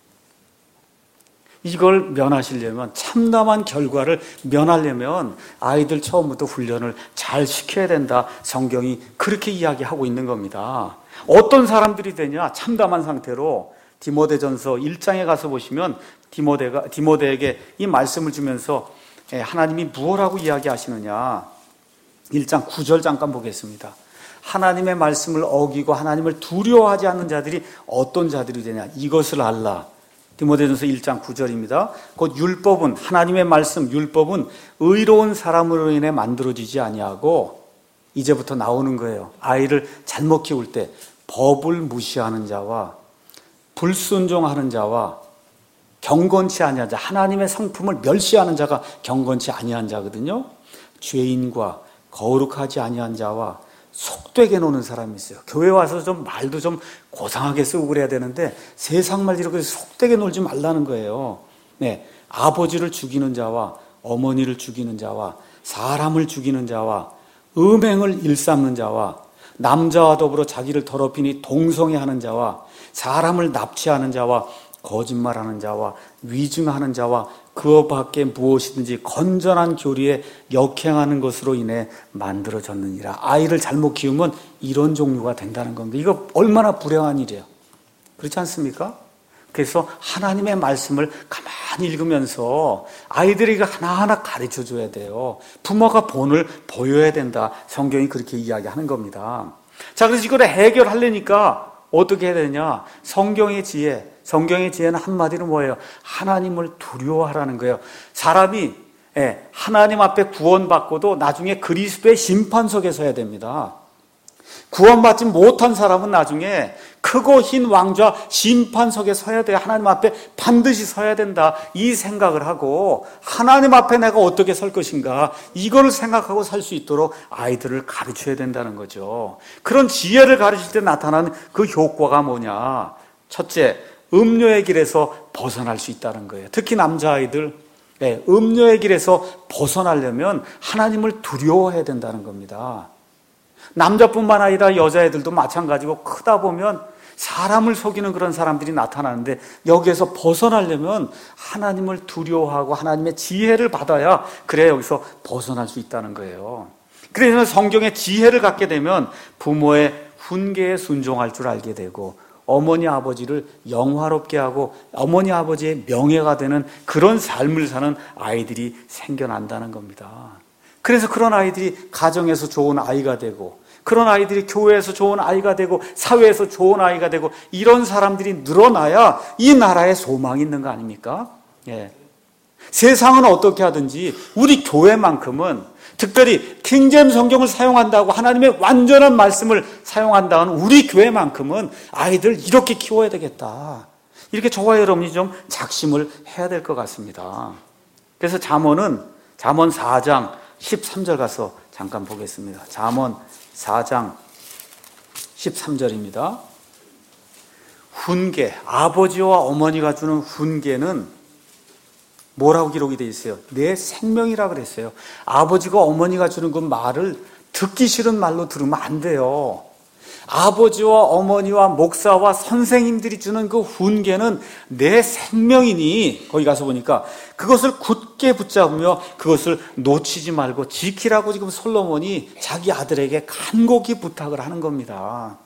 이걸 면하시려면, 참담한 결과를 면하려면 아이들 처음부터 훈련을 잘 시켜야 된다. 성경이 그렇게 이야기하고 있는 겁니다. 어떤 사람들이 되냐? 참담한 상태로 디모데전서 1장에 가서 보시면 디모데에게 이 말씀을 주면서 하나님이 무엇라고 이야기하시느냐? 1장 9절 잠깐 보겠습니다. 하나님의 말씀을 어기고 하나님을 두려워하지 않는 자들이 어떤 자들이 되냐? 이것을 알라. 디모데전서 1장 9절입니다. 곧 율법은, 하나님의 말씀 율법은 의로운 사람으로 인해 만들어지지 아니하고, 이제부터 나오는 거예요. 아이를 잘못 키울 때 법을 무시하는 자와 불순종하는 자와 경건치 아니한 자, 하나님의 성품을 멸시하는 자가 경건치 아니한 자거든요. 죄인과 거룩하지 아니한 자와 속되게 노는 사람이 있어요. 교회 와서 좀 말도 좀 고상하게 쓰고 그래야 되는데 세상 말 이렇게 속되게 놀지 말라는 거예요. 아버지를 죽이는 자와 어머니를 죽이는 자와 사람을 죽이는 자와 음행을 일삼는 자와 남자와 더불어 자기를 더럽히니 동성애하는 자와 사람을 납치하는 자와 거짓말하는 자와 위증하는 자와 그 밖에 무엇이든지 건전한 교리에 역행하는 것으로 인해 만들어졌느니라. 아이를 잘못 키우면 이런 종류가 된다는 겁니다. 이거 얼마나 불행한 일이에요. 그렇지 않습니까? 그래서 하나님의 말씀을 가만히 읽으면서 아이들에게 하나하나 가르쳐줘야 돼요. 부모가 본을 보여야 된다. 성경이 그렇게 이야기하는 겁니다. 자, 그래서 이걸 해결하려니까 어떻게 해야 되냐? 성경의 지혜는 한마디로 뭐예요? 하나님을 두려워하라는 거예요. 사람이 하나님 앞에 구원받고도 나중에 그리스도의 심판석에 서야 됩니다. 구원받지 못한 사람은 나중에 크고 흰 왕좌 심판석에 서야 돼요. 하나님 앞에 반드시 서야 된다. 이 생각을 하고 하나님 앞에 내가 어떻게 설 것인가 이걸 생각하고 살 수 있도록 아이들을 가르쳐야 된다는 거죠. 그런 지혜를 가르칠 때 나타나는 그 효과가 뭐냐. 첫째, 음료의 길에서 벗어날 수 있다는 거예요. 특히 남자아이들, 음료의 길에서 벗어나려면 하나님을 두려워해야 된다는 겁니다. 남자뿐만 아니라 여자애들도 마찬가지고 크다 보면 사람을 속이는 그런 사람들이 나타나는데 여기에서 벗어나려면 하나님을 두려워하고 하나님의 지혜를 받아야 그래야 여기서 벗어날 수 있다는 거예요. 그래서 성경의 지혜를 갖게 되면 부모의 훈계에 순종할 줄 알게 되고 어머니 아버지를 영화롭게 하고 어머니 아버지의 명예가 되는 그런 삶을 사는 아이들이 생겨난다는 겁니다. 그래서 그런 아이들이 가정에서 좋은 아이가 되고 그런 아이들이 교회에서 좋은 아이가 되고 사회에서 좋은 아이가 되고 이런 사람들이 늘어나야 이 나라에 소망이 있는 거 아닙니까? 예. 세상은 어떻게 하든지 우리 교회만큼은 특별히 킹제임스 성경을 사용한다고 하나님의 완전한 말씀을 사용한다는 우리 교회만큼은 아이들 이렇게 키워야 되겠다. 이렇게 저와 여러분이 좀 작심을 해야 될 것 같습니다. 그래서 잠언은 잠언 4장 13절 가서 잠깐 보겠습니다. 잠언 4장 13절입니다. 훈계, 아버지와 어머니가 주는 훈계는 뭐라고 기록이 되어 있어요? 내 생명이라 그랬어요. 아버지가 어머니가 주는 그 말을 듣기 싫은 말로 들으면 안 돼요. 아버지와 어머니와 목사와 선생님들이 주는 그 훈계는 내 생명이니 거기 가서 보니까 그것을 굳게 붙잡으며 그것을 놓치지 말고 지키라고 지금 솔로몬이 자기 아들에게 간곡히 부탁을 하는 겁니다.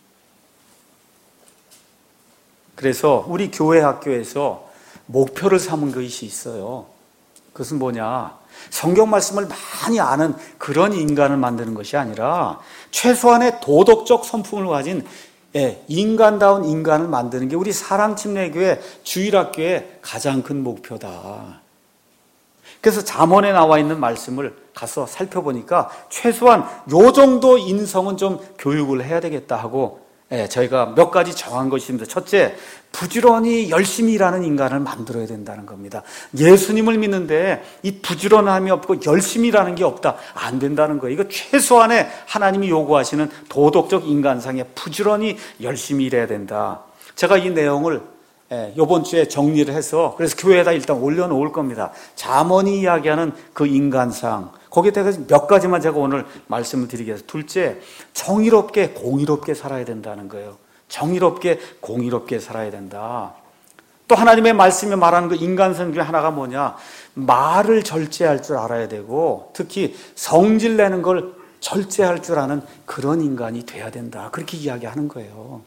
그래서 우리 교회 학교에서 목표를 삼은 것이 있어요. 그것은 뭐냐? 성경 말씀을 많이 아는 그런 인간을 만드는 것이 아니라 최소한의 도덕적 성품을 가진 인간다운 인간을 만드는 게 우리 사랑침례교회 주일학교의 가장 큰 목표다. 그래서 잠언에 나와 있는 말씀을 가서 살펴보니까 최소한 요 정도 인성은 좀 교육을 해야 되겠다 하고 저희가 몇 가지 정한 것이 있습니다. 첫째, 부지런히 열심히 일하는 인간을 만들어야 된다는 겁니다. 예수님을 믿는데 이 부지런함이 없고 열심히 일하는 게 없다. 안 된다는 거예요. 이거 최소한의 하나님이 요구하시는 도덕적 인간상에 부지런히 열심히 일해야 된다. 제가 이 내용을 이번 주에 정리를 해서 그래서 교회에다 일단 올려놓을 겁니다. 잠언이 이야기하는 그 인간상 거기에 대해서 몇 가지만 제가 오늘 말씀을 드리겠습니다. 둘째, 정의롭게 공의롭게 살아야 된다는 거예요. 정의롭게 공의롭게 살아야 된다. 또 하나님의 말씀이 말하는 그 인간성 중에 하나가 뭐냐? 말을 절제할 줄 알아야 되고 특히 성질 내는 걸 절제할 줄 아는 그런 인간이 돼야 된다. 그렇게 이야기하는 거예요.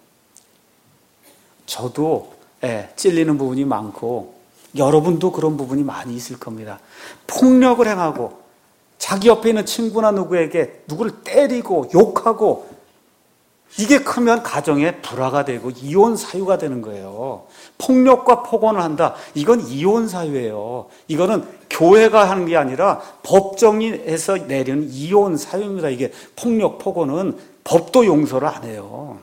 저도 찔리는 부분이 많고 여러분도 그런 부분이 많이 있을 겁니다. 폭력을 행하고 자기 옆에 있는 친구나 누구에게 누구를 때리고 욕하고 이게 크면 가정에 불화가 되고 이혼 사유가 되는 거예요. 폭력과 폭언을 한다. 이건 이혼 사유예요. 이거는 교회가 하는 게 아니라 법정에서 내리는 이혼 사유입니다. 이게 폭력, 폭언은 법도 용서를 안 해요.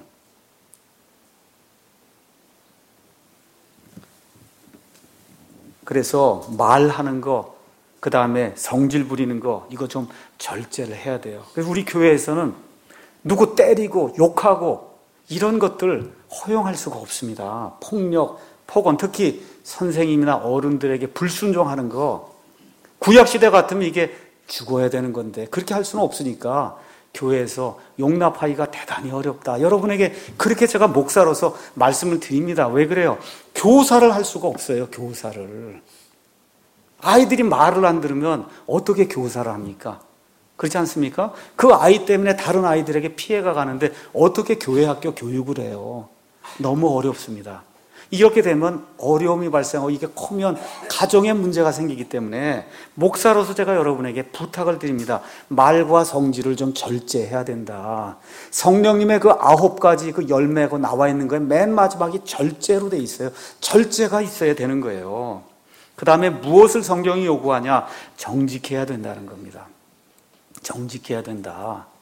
그래서 말하는 거, 그 다음에 성질 부리는 거 이거 좀 절제를 해야 돼요. 그래서 우리 교회에서는 누구 때리고 욕하고 이런 것들 허용할 수가 없습니다. 폭력, 폭언, 특히 선생님이나 어른들에게 불순종하는 거 구약시대 같으면 이게 죽어야 되는 건데 그렇게 할 수는 없으니까 교회에서 용납하기가 대단히 어렵다. 여러분에게 그렇게 제가 목사로서 말씀을 드립니다. 왜 그래요? 교사를 할 수가 없어요. 교사를. 아이들이 말을 안 들으면 어떻게 교사를 합니까? 그렇지 않습니까? 그 아이 때문에 다른 아이들에게 피해가 가는데 어떻게 교회 학교 교육을 해요? 너무 어렵습니다. 이렇게 되면 어려움이 발생하고 이게 커면 가정에 문제가 생기기 때문에 목사로서 제가 여러분에게 부탁을 드립니다. 말과 성질을 좀 절제해야 된다. 성령님의 그 9가지 그 열매가 나와 있는 거에 맨 마지막이 절제로 돼 있어요. 절제가 있어야 되는 거예요. 그 다음에 무엇을 성경이 요구하냐? 정직해야 된다는 겁니다. 정직해야 된다.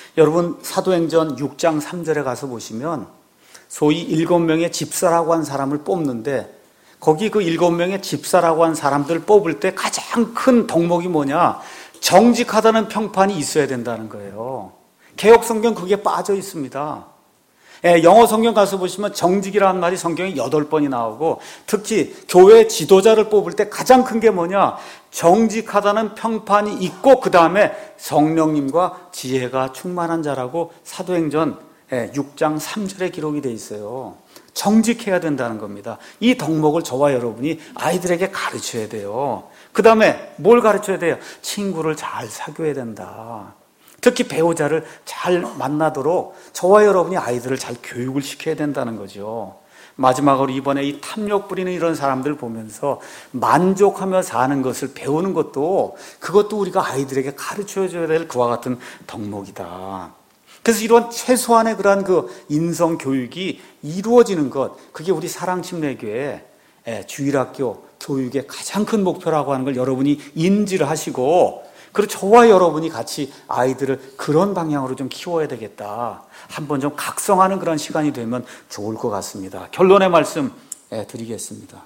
여러분 사도행전 6장 3절에 가서 보시면 소위 7명의 집사라고 한 사람을 뽑는데 거기 그 7명의 집사라고 한 사람들을 뽑을 때 가장 큰 덕목이 뭐냐? 정직하다는 평판이 있어야 된다는 거예요. 개역 성경 그게 빠져 있습니다. 영어 성경 가서 보시면 정직이라는 말이 성경에 8번이 나오고 특히 교회 지도자를 뽑을 때 가장 큰 게 뭐냐? 정직하다는 평판이 있고 그 다음에 성령님과 지혜가 충만한 자라고 사도행전 6장 3절에 기록이 되어 있어요. 정직해야 된다는 겁니다. 이 덕목을 저와 여러분이 아이들에게 가르쳐야 돼요. 그 다음에 뭘 가르쳐야 돼요? 친구를 잘 사귀어야 된다. 특히 배우자를 잘 만나도록 저와 여러분이 아이들을 잘 교육을 시켜야 된다는 거죠. 마지막으로 이번에 이 탐욕 부리는 이런 사람들 보면서 만족하며 사는 것을 배우는 것도 그것도 우리가 아이들에게 가르쳐줘야 될 그와 같은 덕목이다. 그래서 이런 최소한의 그러한 그 인성 교육이 이루어지는 것, 그게 우리 사랑침례교회 주일학교 교육의 가장 큰 목표라고 하는 걸 여러분이 인지를 하시고, 그리고 저와 여러분이 같이 아이들을 그런 방향으로 좀 키워야 되겠다. 한번 좀 각성하는 그런 시간이 되면 좋을 것 같습니다. 결론의 말씀 드리겠습니다.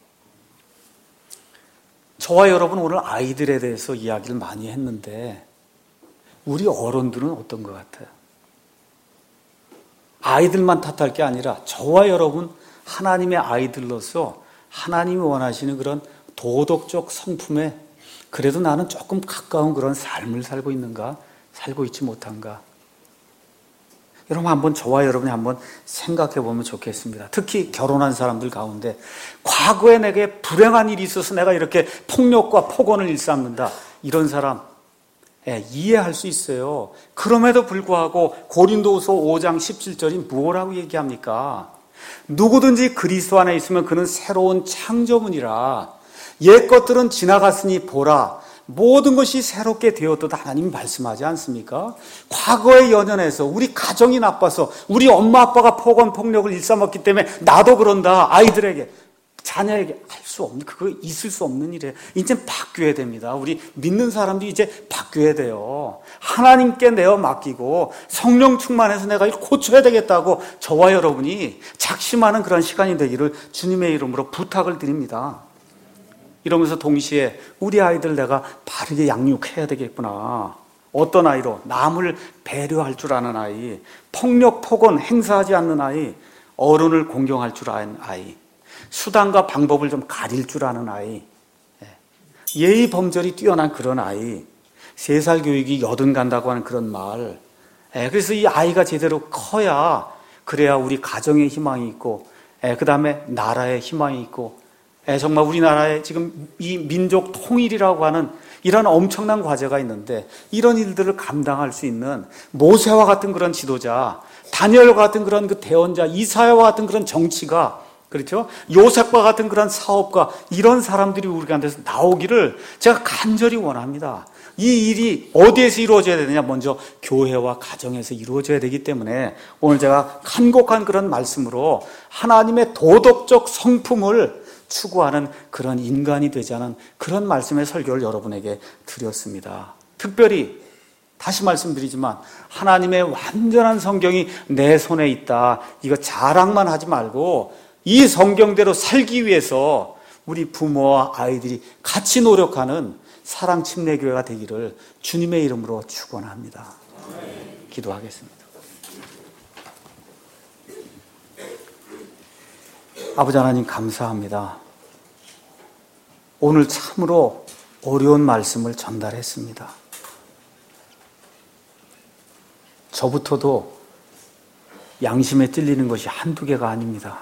저와 여러분 오늘 아이들에 대해서 이야기를 많이 했는데 우리 어른들은 어떤 것 같아요? 아이들만 탓할 게 아니라 저와 여러분 하나님의 아이들로서 하나님이 원하시는 그런 도덕적 성품에 그래도 나는 조금 가까운 그런 삶을 살고 있는가? 살고 있지 못한가? 여러분 한번 저와 여러분이 한번 생각해 보면 좋겠습니다. 특히 결혼한 사람들 가운데 과거에 내게 불행한 일이 있어서 내가 이렇게 폭력과 폭언을 일삼는다. 이런 사람 이해할 수 있어요. 그럼에도 불구하고 고린도후서 5장 17절이 뭐라고 얘기합니까? 누구든지 그리스도 안에 있으면 그는 새로운 창조물이라. 옛 것들은 지나갔으니 보라 모든 것이 새롭게 되었도다. 하나님이 말씀하지 않습니까? 과거의 연연에서 우리 가정이 나빠서 우리 엄마 아빠가 폭언 폭력을 일삼았기 때문에 나도 그런다. 아이들에게 자녀에게 할 수 없는, 그거 있을 수 없는 일이에요. 이제 바뀌어야 됩니다. 우리 믿는 사람들이 이제 바뀌어야 돼요. 하나님께 내어 맡기고 성령 충만해서 내가 이걸 고쳐야 되겠다고 저와 여러분이 작심하는 그런 시간이 되기를 주님의 이름으로 부탁을 드립니다. 이러면서 동시에 우리 아이들 내가 바르게 양육해야 되겠구나. 어떤 아이로? 남을 배려할 줄 아는 아이, 폭력, 폭언 행사하지 않는 아이, 어른을 공경할 줄 아는 아이, 수단과 방법을 좀 가릴 줄 아는 아이, 예의 범절이 뛰어난 그런 아이, 3살 교육이 80 간다고 하는 그런 말. 그래서 이 아이가 제대로 커야 그래야 우리 가정에 희망이 있고 그 다음에 나라에 희망이 있고 정말 우리나라에 지금 이 민족 통일이라고 하는 이런 엄청난 과제가 있는데 이런 일들을 감당할 수 있는 모세와 같은 그런 지도자, 다니엘과 같은 그런 그 대언자, 이사야와 같은 그런 정치가, 그렇죠? 요셉과 같은 그런 사업가, 이런 사람들이 우리 가운데서 나오기를 제가 간절히 원합니다. 이 일이 어디에서 이루어져야 되느냐? 먼저 교회와 가정에서 이루어져야 되기 때문에 오늘 제가 간곡한 그런 말씀으로 하나님의 도덕적 성품을 추구하는 그런 인간이 되자는 그런 말씀의 설교를 여러분에게 드렸습니다. 특별히 다시 말씀드리지만 하나님의 완전한 성경이 내 손에 있다. 이거 자랑만 하지 말고 이 성경대로 살기 위해서 우리 부모와 아이들이 같이 노력하는 사랑침례교회가 되기를 주님의 이름으로 축원합니다. 기도하겠습니다. 아버지 하나님 감사합니다. 오늘 참으로 어려운 말씀을 전달했습니다. 저부터도 양심에 찔리는 것이 한두 개가 아닙니다.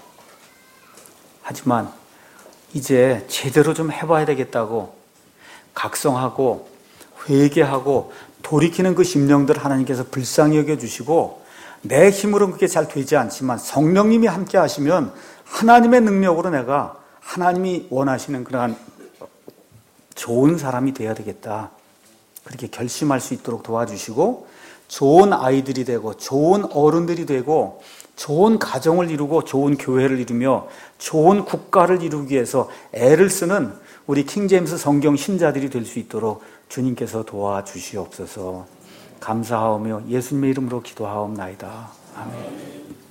하지만 이제 제대로 좀 해봐야 되겠다고 각성하고 회개하고 돌이키는 그 심령들 하나님께서 불쌍히 여겨주시고 내 힘으로는 그게 잘 되지 않지만 성령님이 함께 하시면 하나님의 능력으로 내가 하나님이 원하시는 그러한 좋은 사람이 되어야 되겠다. 그렇게 결심할 수 있도록 도와주시고 좋은 아이들이 되고 좋은 어른들이 되고 좋은 가정을 이루고 좋은 교회를 이루며 좋은 국가를 이루기 위해서 애를 쓰는 우리 킹제임스 성경 신자들이 될 수 있도록 주님께서 도와주시옵소서. 감사하오며 예수님의 이름으로 기도하옵나이다. 아멘.